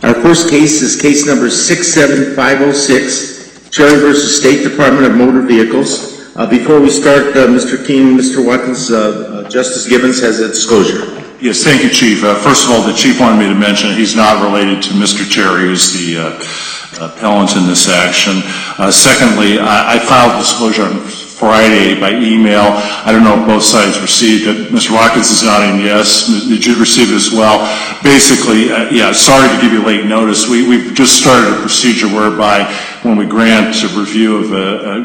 Our first case is case number 67506, Cherry versus State Department of Motor Vehicles. Before we start, Mr. King, Mr. Watkins, Justice Gibbons has a disclosure. Yes, thank you, Chief. First of all, the Chief wanted me to mention he's not related to Mr. Cherry, who's the appellant in this action. Secondly, I filed disclosure on Friday by email. I don't know if both sides received it. Mr. Watkins is nodding yes. Did you receive it as well? Basically, sorry to give you late notice. We've just started a procedure whereby when we grant a review of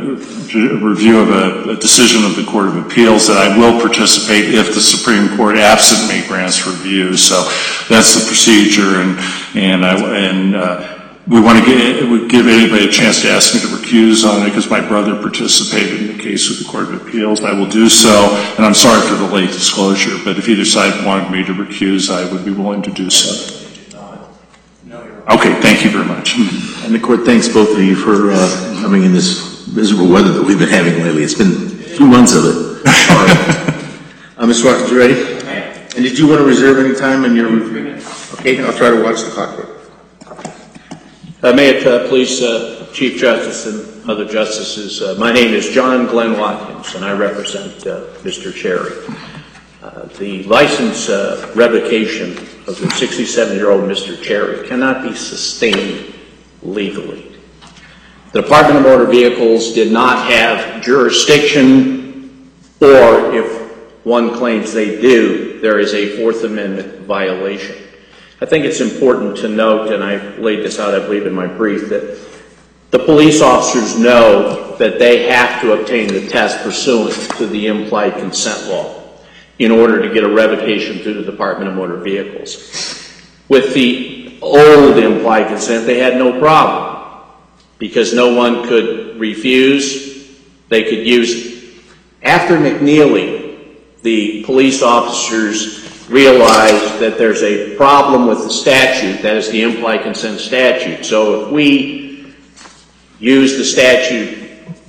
a decision of the Court of Appeals that I will participate if the Supreme Court absent me grants review. So that's the procedure, and we want to give anybody a chance to ask me to recuse on it because my brother participated in the case with the Court of Appeals. I will do so, and I'm sorry for the late disclosure, but if either side wanted me to recuse, I would be willing to do so. Okay, thank you very much. And the Court thanks both of you for coming in this miserable weather that we've been having lately. It's been a few months of it. All right. Mr. Watkins, you ready? And did you want to reserve any time in your review? Okay, I'll try to watch the clock. May it please Chief Justice and other justices, my name is John Glenn Watkins, and I represent Mr. Cherry. The license revocation of the 67-year-old Mr. Cherry cannot be sustained legally. The Department of Motor Vehicles did not have jurisdiction, or if one claims they do, there is a Fourth Amendment violation. I think it's important to note, and I laid this out, I believe, in my brief, that the police officers know that they have to obtain the test pursuant to the implied consent law in order to get a revocation through the Department of Motor Vehicles. With the old implied consent, they had no problem because no one could refuse, they could use it. After McNeely, the police officers realized that there's a problem with the statute, that is the implied consent statute. So if we use the statute,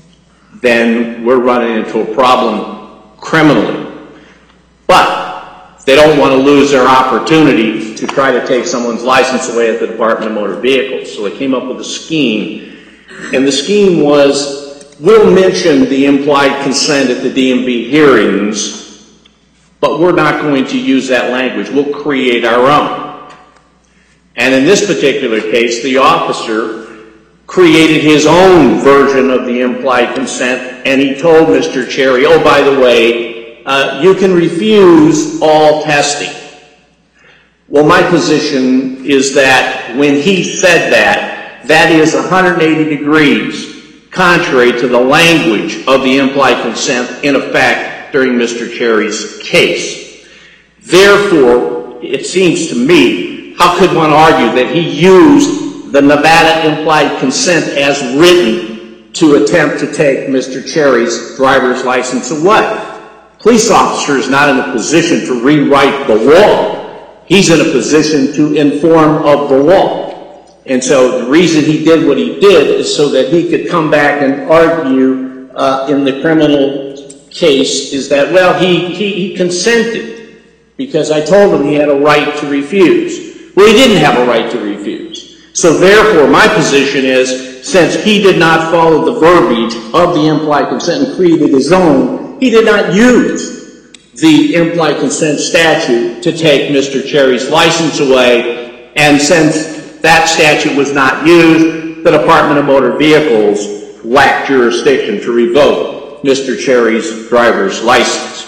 then we're running into a problem criminally. But they don't want to lose their opportunity to try to take someone's license away at the Department of Motor Vehicles. So they came up with a scheme. And the scheme was, we'll mention the implied consent at the DMV hearings, but we're not going to use that language. We'll create our own. And in this particular case, the officer created his own version of the implied consent, and he told Mr. Cherry, oh, by the way, you can refuse all testing. Well, my position is that when he said that, that is 180 degrees contrary to the language of the implied consent in effect during Mr. Cherry's case. Therefore, it seems to me, how could one argue that he used the Nevada implied consent as written to attempt to take Mr. Cherry's driver's license away? Police officer is not in a position to rewrite the law. He's in a position to inform of the law. And so the reason he did what he did is so that he could come back and argue in the criminal case is that, well, he consented because I told him he had a right to refuse. Well, he didn't have a right to refuse. So therefore, my position is, since he did not follow the verbiage of the implied consent and created his own, he did not use the implied consent statute to take Mr. Cherry's license away. And since that statute was not used, the Department of Motor Vehicles lacked jurisdiction to revoke Mr. Cherry's driver's license.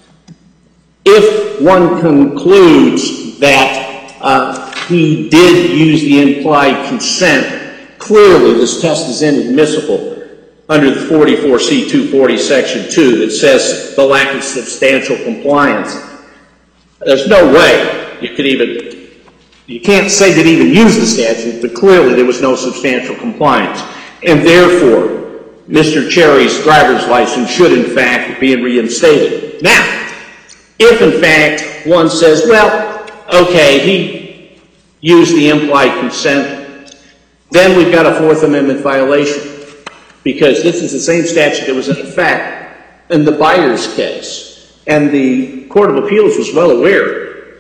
If one concludes that he did use the implied consent, clearly this test is inadmissible under the 44C240 Section 2 that says the lack of substantial compliance. There's no way you can't say that he even used the statute, but clearly there was no substantial compliance. And therefore, Mr. Cherry's driver's license should, in fact, be reinstated. Now, if, in fact, one says, well, okay, he used the implied consent, then we've got a Fourth Amendment violation because this is the same statute that was in effect in the Byers case. And the Court of Appeals was well aware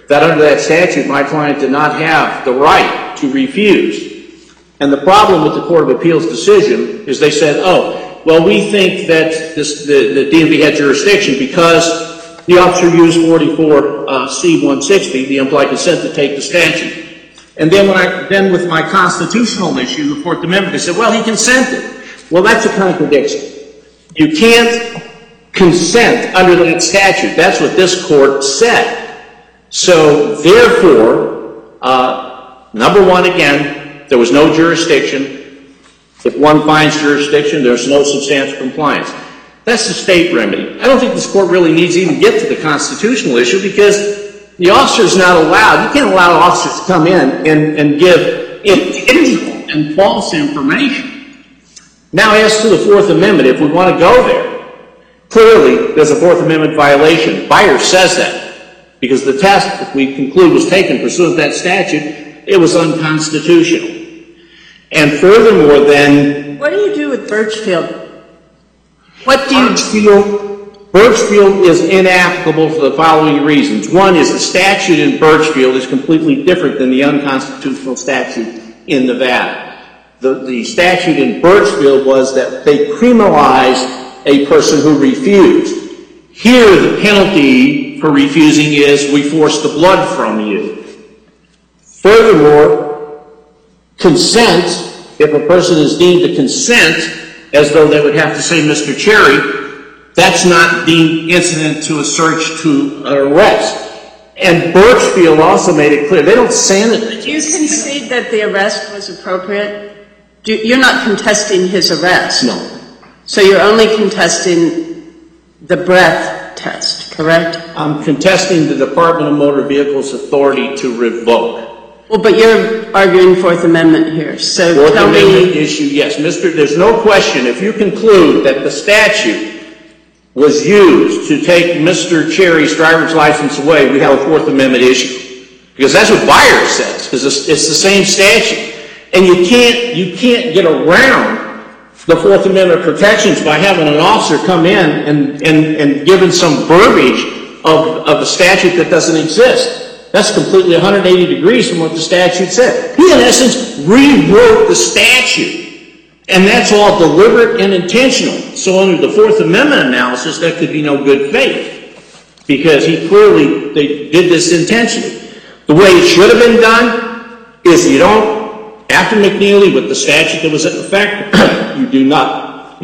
that under that statute, my client did not have the right to refuse. And the problem with the Court of Appeals decision is they said, oh, well, we think that the DMV had jurisdiction because the officer used 44C-160, the implied consent, to take the statute. And then with my constitutional issue, the Fourth Amendment, they said, well, he consented. Well, that's a contradiction. You can't consent under that statute. That's what this court said. So, therefore, number one, again, there was no jurisdiction. If one finds jurisdiction, there's no substantial compliance. That's the state remedy. I don't think this court really needs to even get to the constitutional issue because the officer's not allowed. You can't allow officers to come in and give illegal and false information. Now, as to the Fourth Amendment, if we want to go there, clearly there's a Fourth Amendment violation. Byers says that. Because the test, if we conclude, was taken pursuant to that statute, it was unconstitutional. And furthermore, then... What do you do with Birchfield? What do Birchfield is inapplicable for the following reasons. One is the statute in Birchfield is completely different than the unconstitutional statute in Nevada. The statute in Birchfield was that they criminalized a person who refused. Here, the penalty for refusing is we force the blood from you. Furthermore, consent, if a person is deemed to consent, as though they would have to say Mr. Cherry, that's not deemed incident to a search to an arrest. And Birchfield also made it clear, they don't sanitize. Do you concede that the arrest was appropriate? You're not contesting his arrest? No. So you're only contesting the breath test, correct? I'm contesting the Department of Motor Vehicles' authority to revoke. Well, but you're arguing Fourth Amendment here, so Fourth tell Amendment me... issue, yes. There's no question, if you conclude that the statute was used to take Mr. Cherry's driver's license away, we have a Fourth Amendment issue. Because that's what Byers says, because it's the same statute. And you can't get around the Fourth Amendment protections by having an officer come in and given some verbiage of a statute that doesn't exist. That's completely 180 degrees from what the statute said. He, in essence, rewrote the statute. And that's all deliberate and intentional. So under the Fourth Amendment analysis, that could be no good faith. Because they did this intentionally. The way it should have been done is you don't, after McNeely with the statute that was in effect, you do not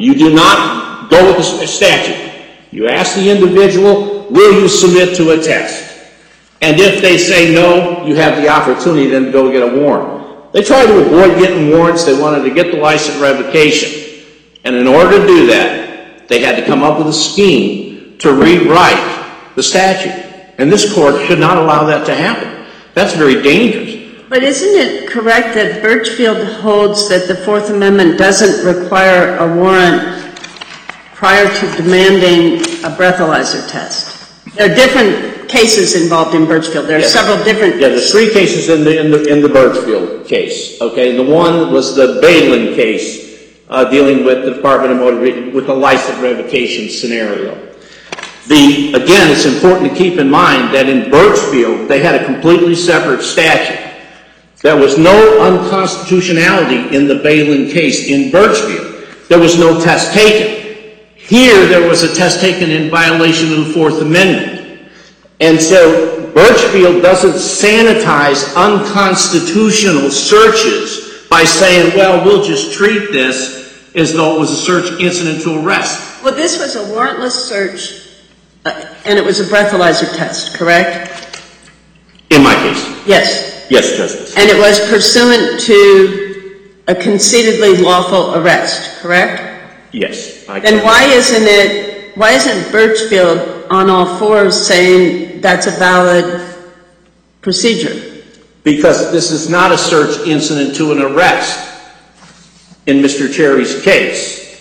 go with the statute. You ask the individual, will you submit to a test? And if they say no, you have the opportunity then to go get a warrant. They tried to avoid getting warrants. They wanted to get the license revocation. And in order to do that, they had to come up with a scheme to rewrite the statute. And this court should not allow that to happen. That's very dangerous. But isn't it correct that Birchfield holds that the Fourth Amendment doesn't require a warrant prior to demanding a breathalyzer test? There are different cases involved in Birchfield. There are several different... Yeah, there's three cases in the Birchfield case. Okay, the one was the Balin case dealing with the Department of Motor Vehicles with the license revocation scenario. Again, it's important to keep in mind that in Birchfield, they had a completely separate statute. There was no unconstitutionality in the Balin case in Birchfield. There was no test taken. Here, there was a test taken in violation of the Fourth Amendment. And so, Birchfield doesn't sanitize unconstitutional searches by saying, well, we'll just treat this as though it was a search incident to arrest. Well, this was a warrantless search, and it was a breathalyzer test, correct? In my case. Yes. Yes, Justice. And it was pursuant to a concededly lawful arrest, correct? Yes. Then why isn't Birchfield on all fours saying that's a valid procedure? Because this is not a search incident to an arrest in Mr. Cherry's case.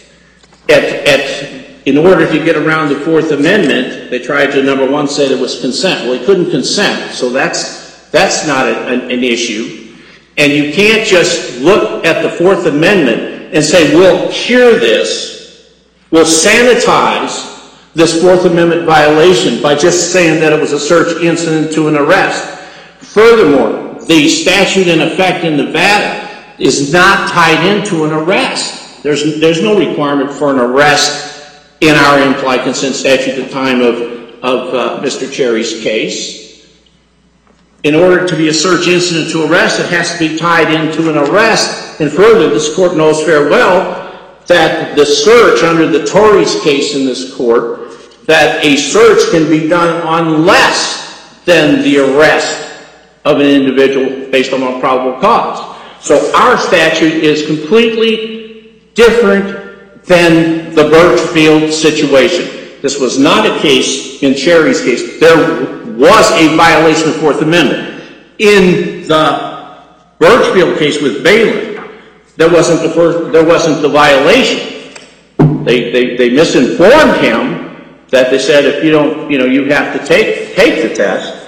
In order to get around the Fourth Amendment, they tried to, number one, say there was consent. Well, he couldn't consent, so that's not an issue. And you can't just look at the Fourth Amendment and say, we'll cure this, we'll sanitize this Fourth Amendment violation by just saying that it was a search incident to an arrest. Furthermore, the statute in effect in Nevada is not tied into an arrest. There's no requirement for an arrest in our implied consent statute at the time of Mr. Cherry's case. In order to be a search incident to arrest, it has to be tied into an arrest. And further, this court knows very well that the search under the Tories case in this court, that a search can be done on less than the arrest of an individual based on probable cause. So our statute is completely different than the Birchfield situation. This was not a case in Cherry's case. There was a violation of the Fourth Amendment. In the Birchfield case with Balin, there wasn't the violation. They misinformed him that they said if you don't, you have to take the test.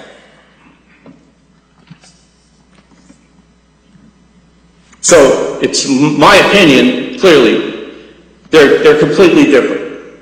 So it's my opinion, clearly, they're completely different.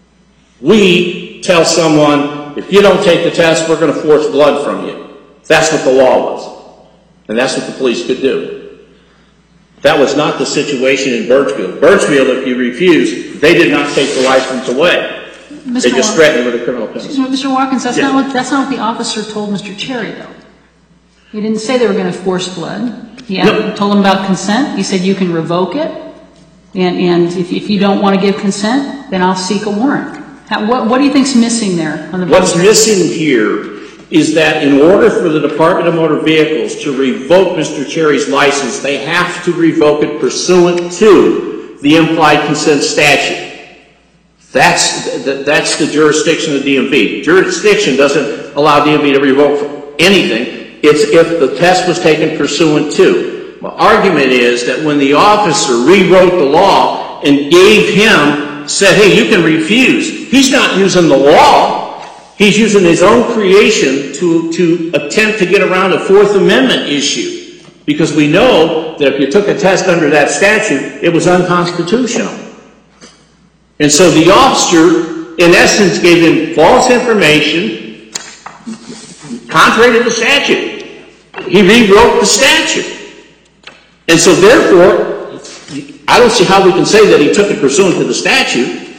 We tell someone, if you don't take the test, we're going to force blood from you. That's what the law was. And that's what the police could do. That was not the situation in Birchfield. Birchfield, if you refused, they did not take the license away. They just threatened with a criminal penalty. Mr. Watkins, that's not what the officer told Mr. Cherry, though. He didn't say they were going to force blood. He told him about consent. He said you can revoke it, and if you don't want to give consent, then I'll seek a warrant. What do you think's missing there? What's missing here is that in order for the Department of Motor Vehicles to revoke Mr. Cherry's license, they have to revoke it pursuant to the implied consent statute. That's the jurisdiction of the DMV. Jurisdiction doesn't allow DMV to revoke anything. It's if the test was taken pursuant to. My argument is that when the officer rewrote the law and said, hey, you can refuse, he's not using the law. He's using his own creation to attempt to get around a Fourth Amendment issue. Because we know that if you took a test under that statute, it was unconstitutional. And so the officer, in essence, gave him false information contrary to the statute. He rewrote the statute. And so therefore, I don't see how we can say that he took it pursuant to the statute.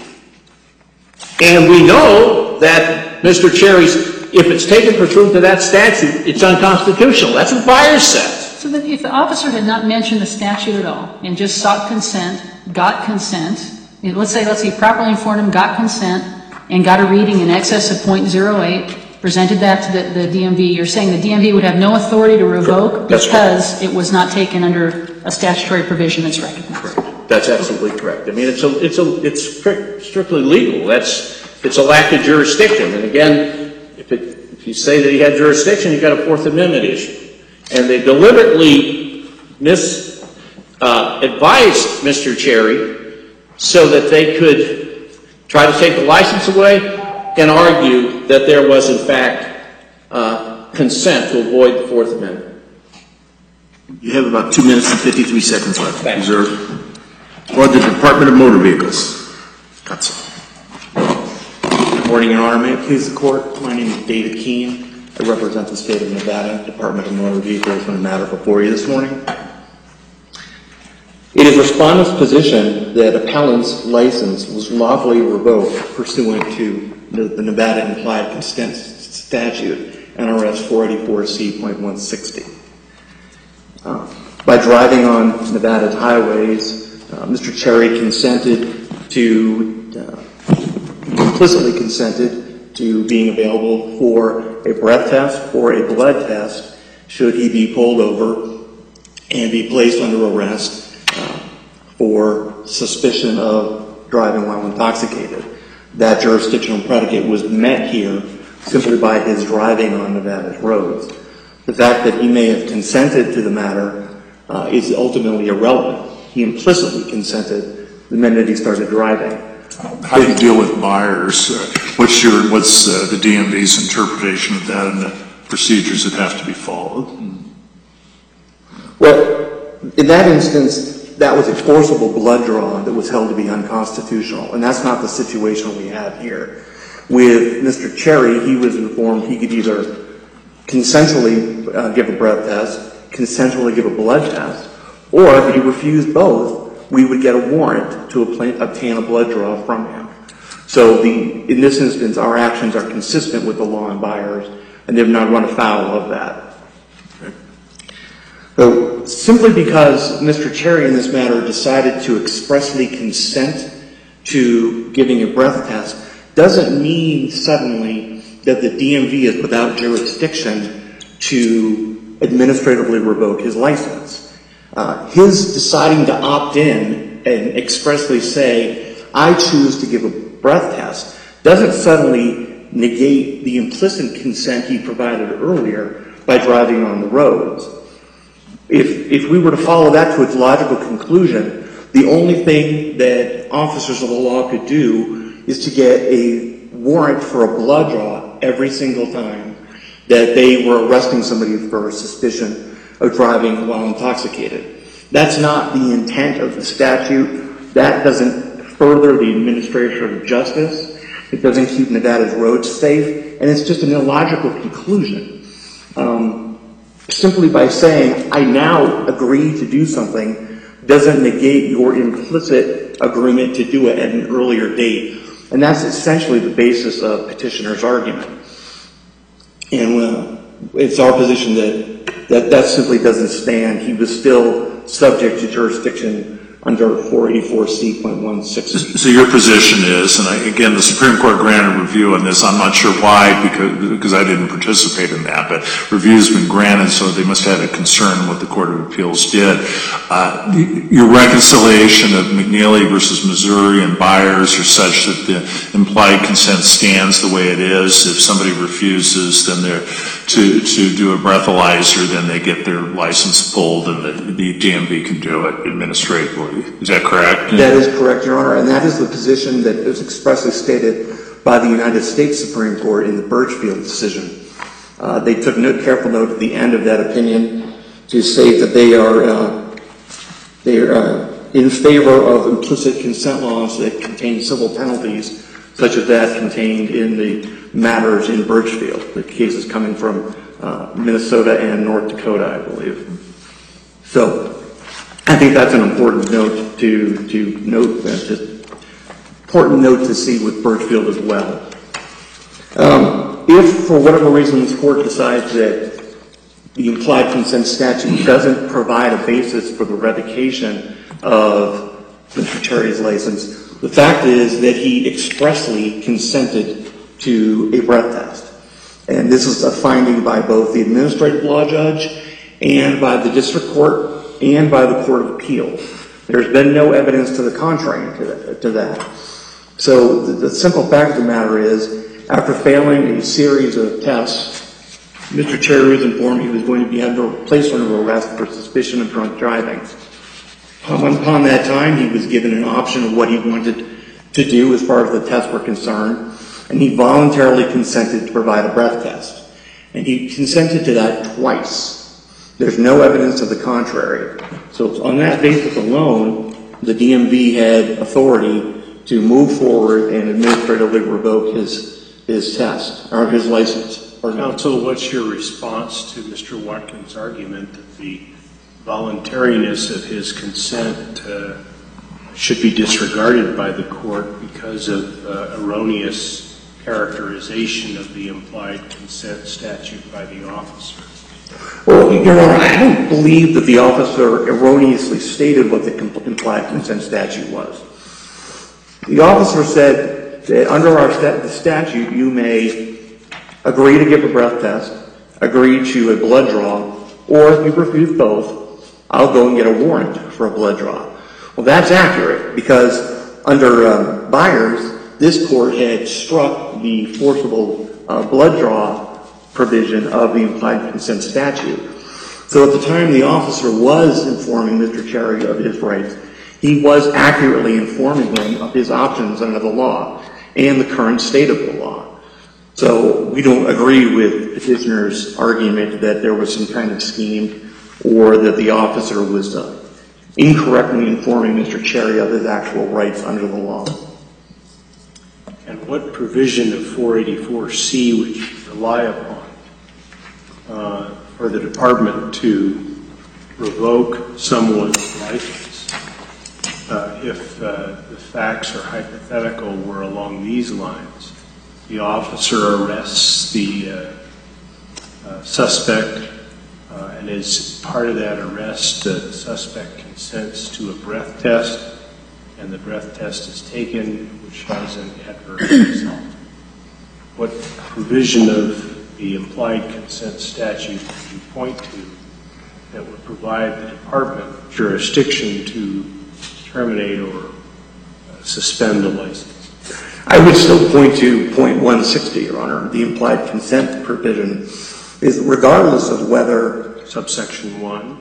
And we know that Mr. Cherry's, if it's taken pursuant to that statute, it's unconstitutional. That's what Byers says. So that if the officer had not mentioned the statute at all and just sought consent, got consent, let's say he properly informed him, got consent, and got a reading in excess of .08, presented that to the DMV, you're saying the DMV would have no authority to revoke because it was not taken under a statutory provision that's recognized. Correct. That's absolutely correct. I mean, it's strictly legal. It's a lack of jurisdiction. And again, if you say that he had jurisdiction, you've got a Fourth Amendment issue. And they deliberately advised Mr. Cherry so that they could try to take the license away and argue that there was, in fact, consent to avoid the Fourth Amendment. You have about 2 minutes and 53 seconds left. Reserved. For the Department of Motor Vehicles. Good morning, Your Honor. May it please the Court? My name is David Keene. I represent the State of Nevada Department of Motor Vehicles in the matter before you this morning. It is Respondent's position that appellant's license was lawfully revoked pursuant to the Nevada Implied Consent Statute, NRS 484C.160. By driving on Nevada's highways, Mr. Cherry implicitly consented to being available for a breath test or a blood test should he be pulled over and be placed under arrest for suspicion of driving while intoxicated. That jurisdictional predicate was met here simply by his driving on Nevada's roads. The fact that he may have consented to the matter is ultimately irrelevant. He implicitly consented the minute he started driving. How do you deal with Byers? What's the DMV's interpretation of that and the procedures that have to be followed? Well, in that instance, that was a forcible blood draw that was held to be unconstitutional, and that's not the situation we have here. With Mr. Cherry, he was informed he could either consensually give a breath test, consensually give a blood test, or if he refused both, we would get a warrant to obtain a blood draw from him. So in this instance, our actions are consistent with the law in Byers, and they've not run afoul of that. So simply because Mr. Cherry in this matter decided to expressly consent to giving a breath test doesn't mean suddenly that the DMV is without jurisdiction to administratively revoke his license. His deciding to opt in and expressly say, I choose to give a breath test, doesn't suddenly negate the implicit consent he provided earlier by driving on the roads. If we were to follow that to its logical conclusion, the only thing that officers of the law could do is to get a warrant for a blood draw every single time that they were arresting somebody for suspicion of driving while intoxicated. That's not the intent of the statute. That doesn't further the administration of justice. It doesn't keep Nevada's roads safe, and it's just an illogical conclusion. Simply by saying, I now agree to do something, doesn't negate your implicit agreement to do it at an earlier date. And that's essentially the basis of petitioner's argument. And it's our position that simply doesn't stand. He was still subject to jurisdiction under 484C.16. So your position is, and again, the Supreme Court granted review on this. I'm not sure why, because I didn't participate in that, but review's been granted, so they must have had a concern what the Court of Appeals did. Your reconciliation of McNeely versus Missouri and Byers are such that the implied consent stands the way it is. If somebody refuses, then they're to do a breathalyzer, then they get their license pulled, and the DMV can do it administratively. Is that correct? That is correct, Your Honor, and that is the position that is expressly stated by the United States Supreme Court in the Birchfield decision. They took careful note at the end of that opinion to say that they are in favor of implicit consent laws that contain civil penalties, such as that contained in the matters in Birchfield, the cases coming from Minnesota and North Dakota, I believe. So I think that's an important note to note, just important note to see with Birchfield as well. If, for whatever reason, this Court decides that the implied consent statute doesn't provide a basis for the revocation of Mr. Cherry's license, the fact is that he expressly consented to a breath test. And this is a finding by both the administrative law judge and by the district court and by the Court of Appeals. There's been no evidence to the contrary to that. So the simple fact of the matter is, after failing a series of tests, Mr. Cherry was informed he was going to be placed under arrest for suspicion of drunk driving. Upon that time, he was given an option of what he wanted to do as far as the tests were concerned, and he voluntarily consented to provide a breath test. And he consented to that twice. There's no evidence of the contrary. So on that basis alone, the DMV had authority to move forward and administratively revoke his test, or his license. Counsel, what's your response to Mr. Watkins' argument that the voluntariness of his consent should be disregarded by the court because of erroneous characterization of the implied consent statute by the officer? Well, Your Honor, I don't believe that the officer erroneously stated what the implied consent statute was. The officer said that under the statute, you may agree to give a breath test, agree to a blood draw, or if you refuse both, I'll go and get a warrant for a blood draw. Well, that's accurate because under Byers, this court had struck the forcible blood draw provision of the implied consent statute. So at the time the officer was informing Mr. Cherry of his rights, he was accurately informing him of his options under the law and the current state of the law. So we don't agree with petitioner's argument that there was some kind of scheme or that the officer was incorrectly informing Mr. Cherry of his actual rights under the law. And what provision of 484C would you rely upon for the department to revoke someone's license if the facts or hypothetical were along these lines? The officer arrests the suspect, and as part of that arrest, the suspect consents to a breath test, and the breath test is taken, which has an adverse result. What provision of the implied consent statute would you point to that would provide the department jurisdiction to terminate or suspend the license? I would still point to point 160, Your Honor. The implied consent provision is regardless of whether... Subsection 1?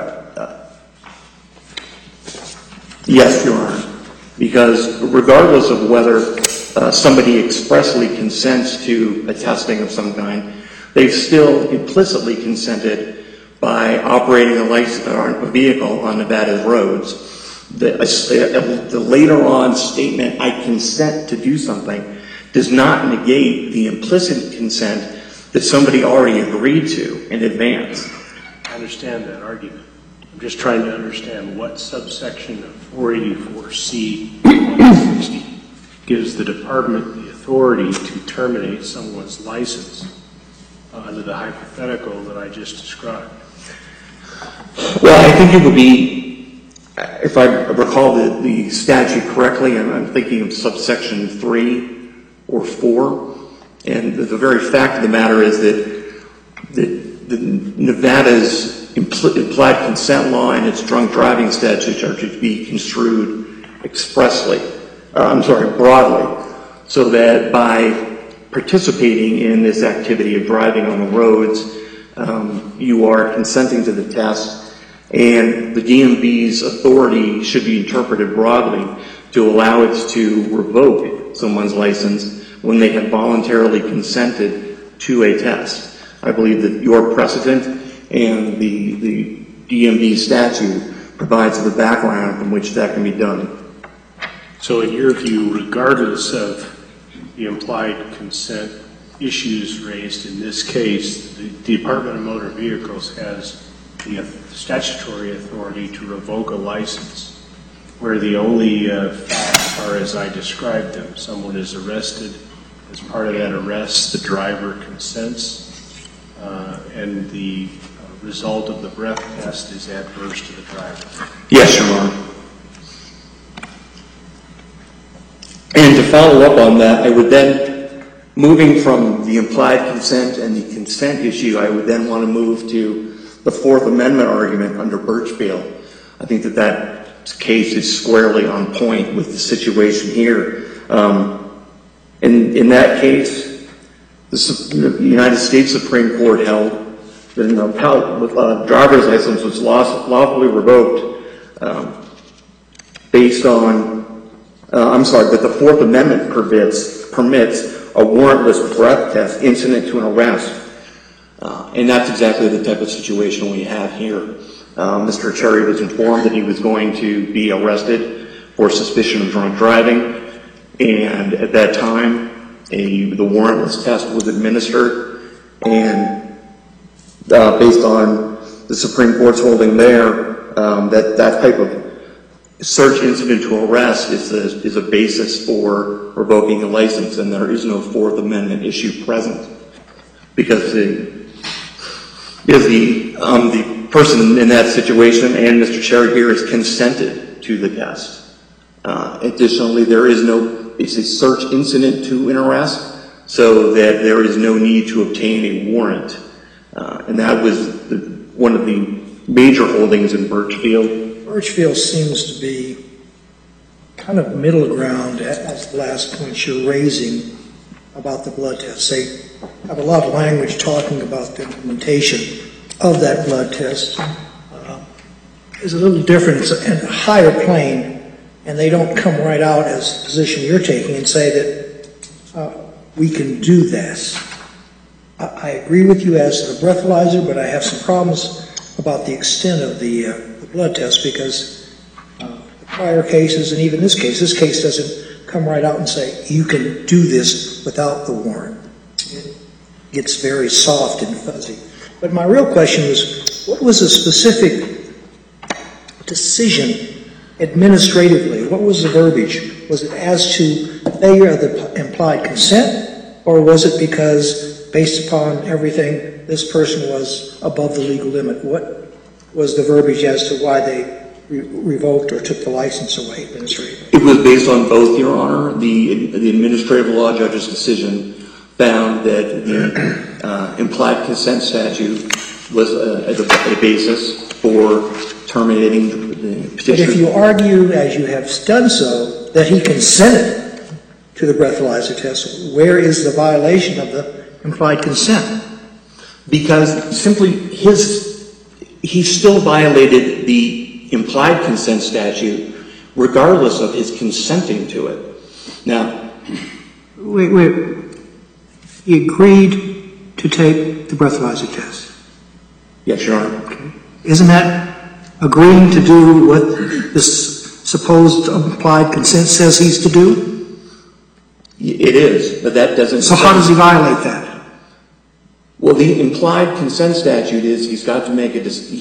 Yes, Your Honor. Because regardless of whether somebody expressly consents to a testing of some kind, they've still implicitly consented by operating a vehicle on Nevada's roads. The later on statement, I consent to do something, does not negate the implicit consent that somebody already agreed to in advance. I understand that argument. I'm just trying to understand what subsection of 484C 160 gives the department the authority to terminate someone's license under the hypothetical that I just described. Well, I think it would be, if I recall the statute correctly, and I'm thinking of subsection 3 or 4, and the very fact of the matter is that Nevada's implied consent law and its drunk driving statutes are to be construed broadly, so that by participating in this activity of driving on the roads, you are consenting to the test, and the DMV's authority should be interpreted broadly to allow it to revoke someone's license when they have voluntarily consented to a test. I believe that your precedent and the DMV statute provides the background from which that can be done. So in your view, regardless of the implied consent issues raised in this case, the Department of Motor Vehicles has the statutory authority to revoke a license where the only facts are as I described them. Someone is arrested. As part of that arrest, the driver consents, and the result of the breath test is adverse to the driver. Yes, Your Honor. And to follow up on that, I would then, moving from the implied consent and the consent issue, I would then want to move to the Fourth Amendment argument under Birchfield. I think that case is squarely on point with the situation here. In that case, the United States Supreme Court held that a driver's license was lawfully revoked based on, that the Fourth Amendment permits a warrantless breath test incident to an arrest. And that's exactly the type of situation we have here. Mr. Cherry was informed that he was going to be arrested for suspicion of drunk driving, and at that time, the warrantless test was administered, and based on the Supreme Court's holding there, that type of search incident to arrest is a basis for revoking a license, and there is no Fourth Amendment issue present, because the person in that situation and Mr. Cherry here has consented to the test. Additionally, it's a search incident to an arrest, so that there is no need to obtain a warrant. And that was one of the major holdings in Birchfield. Birchfield seems to be kind of middle ground as the last point you're raising about the blood test. They have a lot of language talking about the implementation of that blood test. It's a little different. It's a higher plane, and they don't come right out as the position you're taking and say that we can do this. I agree with you as to the breathalyzer, but I have some problems about the extent of the blood test because the prior cases, and even this case doesn't come right out and say, you can do this without the warrant. It gets very soft and fuzzy. But my real question was, what was the specific decision administratively? What was the verbiage? Was it as to failure of the implied consent, or was it because, based upon everything, this person was above the legal limit? What was the verbiage as to why they revoked or took the license away administratively? It was based on both, Your Honor. The administrative law judge's decision found that the implied consent statute was a basis for terminating the petitioner. But if you argue, as you have done so, that he consented to the breathalyzer test, where is the violation of the implied consent? Because simply he still violated the implied consent statute regardless of his consenting to it. Now, Wait. He agreed to take the breathalyzer test. yes, Your Honor. Okay. Isn't that agreeing to do what this supposed implied consent says he's to do? It is, but that doesn't... So how does he violate that? Well, the implied consent statute is he's got to make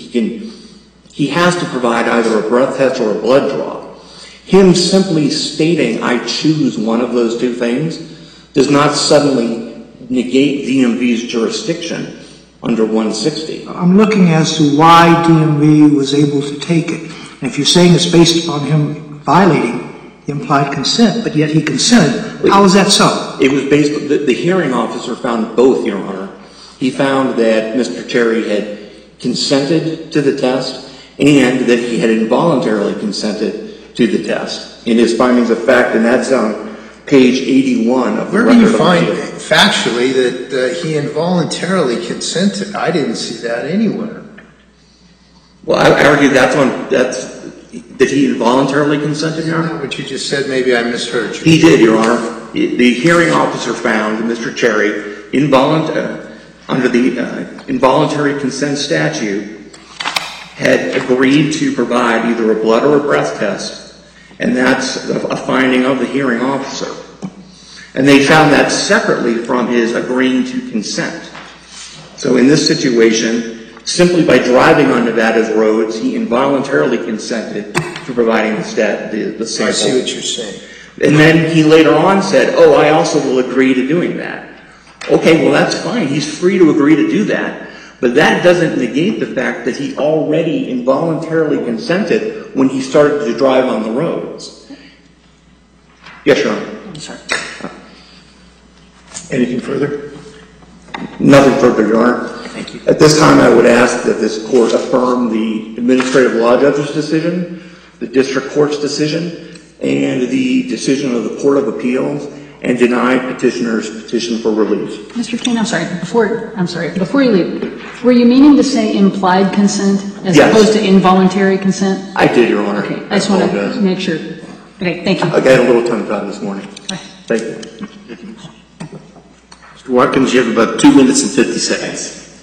he has to provide either a breath test or a blood draw. Him simply stating, I choose one of those two things, does not suddenly negate DMV's jurisdiction under 160. I'm looking as to why DMV was able to take it. And if you're saying it's based upon him violating the implied consent, but yet he consented, how is that so? It was based, the hearing officer found both, Your Honor. He found that Mr. Cherry had consented to the test and that he had involuntarily consented to the test in his findings of fact, and that's on page 81 of the record. Where do you find factually that he involuntarily consented? I didn't see that anywhere. Well, I argue that he involuntarily consented, Your Honor. Isn't that what you just said? Maybe I misheard you. He did, Your Honor. The hearing officer found Mr. Cherry under the involuntary consent statute had agreed to provide either a blood or a breath test, and that's a finding of the hearing officer. And they found that separately from his agreeing to consent. So in this situation, simply by driving on Nevada's roads, he involuntarily consented to providing the sample. I see what you're saying. And then he later on said, oh, I also will agree to doing that. Okay, well, that's fine. He's free to agree to do that. But that doesn't negate the fact that he already involuntarily consented when he started to drive on the roads. Yes, Your Honor. I'm sorry. Anything further? Nothing further, Your Honor. Thank you. At this time, I would ask that this court affirm the administrative law judge's decision, the district court's decision, and the decision of the Court of Appeals, and deny petitioner's petition for relief. Mr. King, before you leave, were you meaning to say implied consent as Yes. opposed to involuntary consent? I did, Your Honor. Okay, I just want to make sure. Okay, thank you. I got a little tongue-tied this morning. Thank you. Mr. Watkins, you have about 2 minutes and 50 seconds.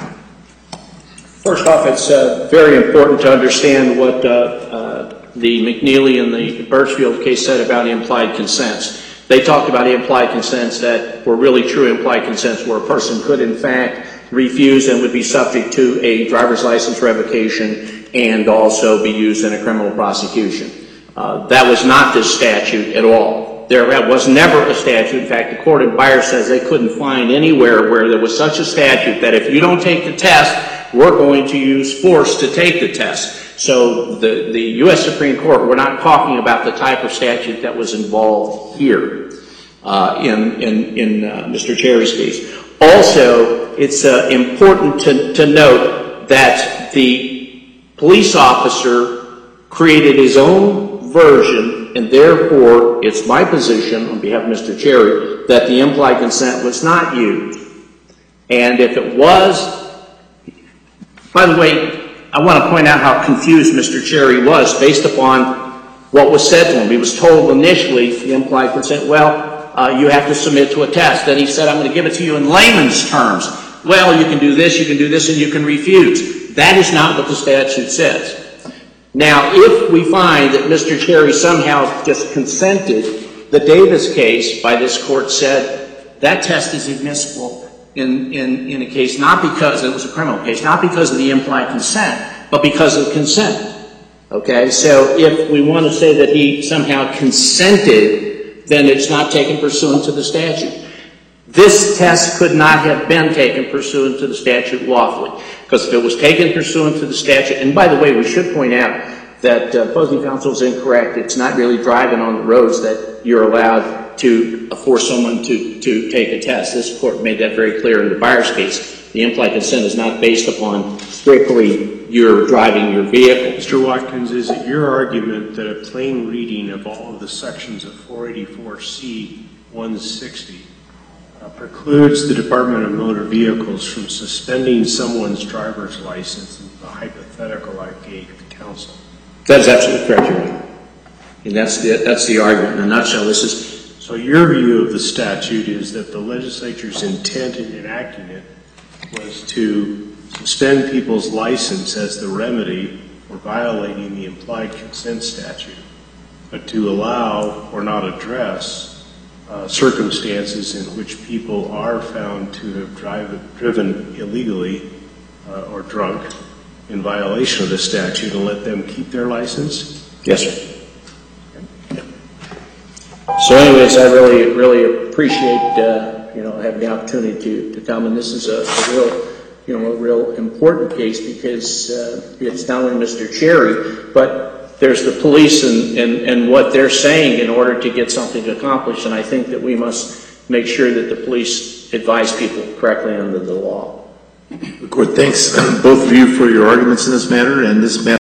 First off, it's very important to understand what the McNeely and the Birchfield case said about implied consents. They talked about implied consents that were really true implied consents where a person could, in fact, refuse and would be subject to a driver's license revocation and also be used in a criminal prosecution. That was not this statute at all. There was never a statute. In fact, the court in Byers says they couldn't find anywhere where there was such a statute that if you don't take the test, we're going to use force to take the test. So the U.S. Supreme Court, we're not talking about the type of statute that was involved here in Mr. Cherry's case. Also, it's important to note that the police officer created his own version, and therefore it's my position on behalf of Mr. Cherry that the implied consent was not used. And if it was, by the way, I want to point out how confused Mr. Cherry was based upon what was said to him. He was told initially, the implied consent, you have to submit to a test. Then he said, I'm going to give it to you in layman's terms. Well, you can do this, and you can refuse. That is not what the statute says. Now, if we find that Mr. Cherry somehow just consented, the Davis case by this court said that test is admissible in a case not because it was a criminal case, not because of the implied consent, but because of consent. Okay, so if we want to say that he somehow consented, then it's not taken pursuant to the statute. This test could not have been taken pursuant to the statute lawfully, because if it was taken pursuant to the statute, and by the way, we should point out that opposing counsel is incorrect. It's not really driving on the roads that you're allowed to force someone to take a test. This court made that very clear in the Byers case. The implied consent is not based upon strictly your driving your vehicle. Mr. Watkins, is it your argument that a plain reading of all of the sections of 484C 160 precludes the Department of Motor Vehicles from suspending someone's driver's license in the hypothetical I gave to counsel? That is absolutely correct, Your Honor. And that's the argument. In a nutshell, this is... So your view of the statute is that the legislature's intent in enacting it was to suspend people's license as the remedy for violating the implied consent statute, but to allow or not address circumstances in which people are found to have driven illegally or drunk in violation of the statute and let them keep their license? Yes, sir. So anyways, I really appreciate, having the opportunity to come, and this is a real important case because it's not only Mr. Cherry, but there's the police and what they're saying in order to get something accomplished, and I think that we must make sure that the police advise people correctly under the law. The court thanks both of you for your arguments in this matter, and this matter